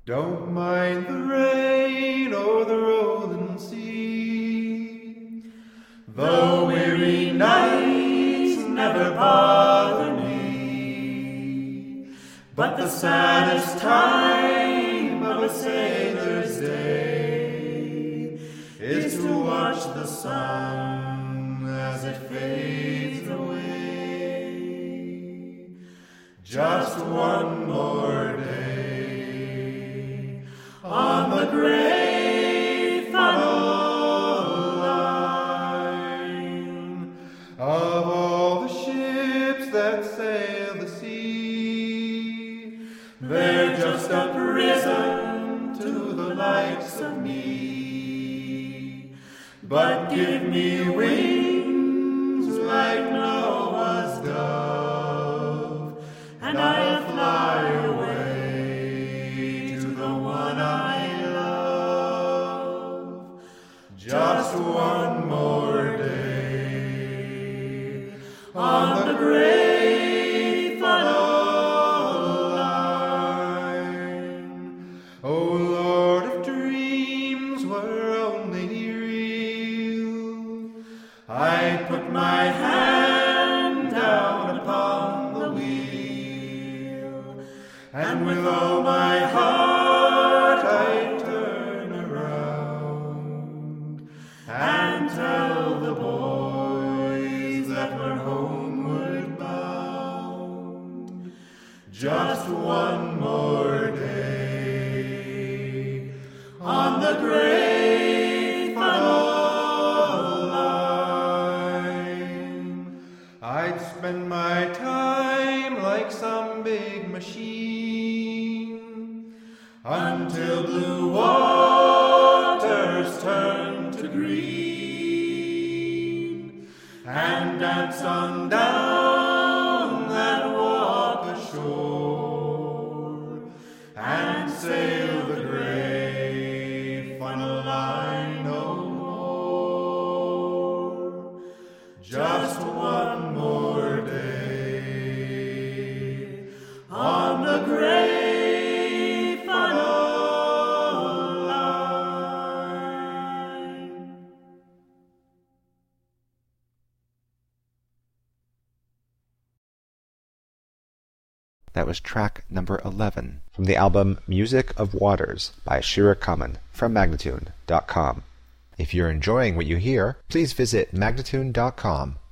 Don't mind the rain or the rolling sea. The weary nights never bother me. But the saddest time of a sailor's day is to watch the sun as it fades away. Just one more day on the great funnel line. Of all the ships that sail the sea, they're just uprisen to the likes of me. But give me wings like Noah's dove, and I'll fly away to the one I love. Just one more day on the great funnel line. Oh Lord, if dreams were only real, I'd put my hand down upon the wheel, and with all my heart I'd turn around and tell the boys that we're homeward bound. Just one more day on the great funnel line. I'd spend my time like some big machine until blue waters turn to green, and dance on down that walk ashore, and sail the great funnel line no more. Just one more day on the great funnel line. That was track number 11 from the album Music of Waters by Shira Kamen from Magnatune.com. If you're enjoying what you hear, please visit Magnatune.com